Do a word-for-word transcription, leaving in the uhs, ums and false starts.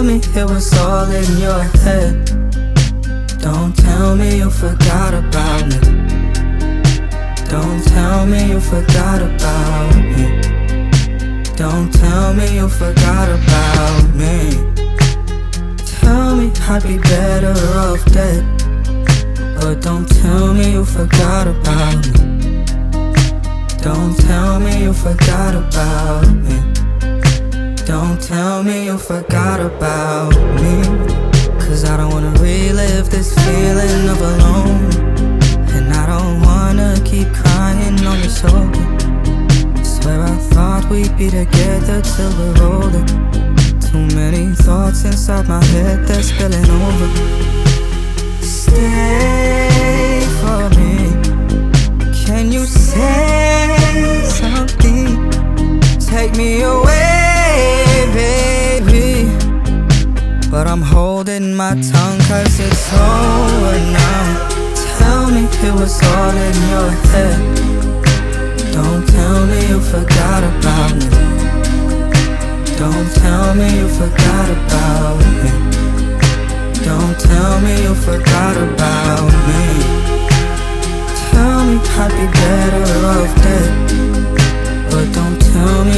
Tell me it was all in your head. Don't tell me you forgot about me. Don't tell me you forgot about me. Don't tell me you forgot about me. Tell me I'd be better off dead, but don't tell me you forgot about me. Don't tell me you forgot about me. Don't tell me you forgot about me. Cause I don't wanna relive this feeling of alone, and I don't wanna keep crying on your shoulder. Swear I thought we'd be together till we're older. Too many thoughts inside my head, they're spilling over. Stay for me. Can you say something? Take me away, baby. But I'm holding my tongue cause it's over now. Tell me it was all in your head. Don't tell me you forgot about me. Don't tell me you forgot about me. Don't tell me you forgot about me. Tell me I'd be better off dead, but don't tell me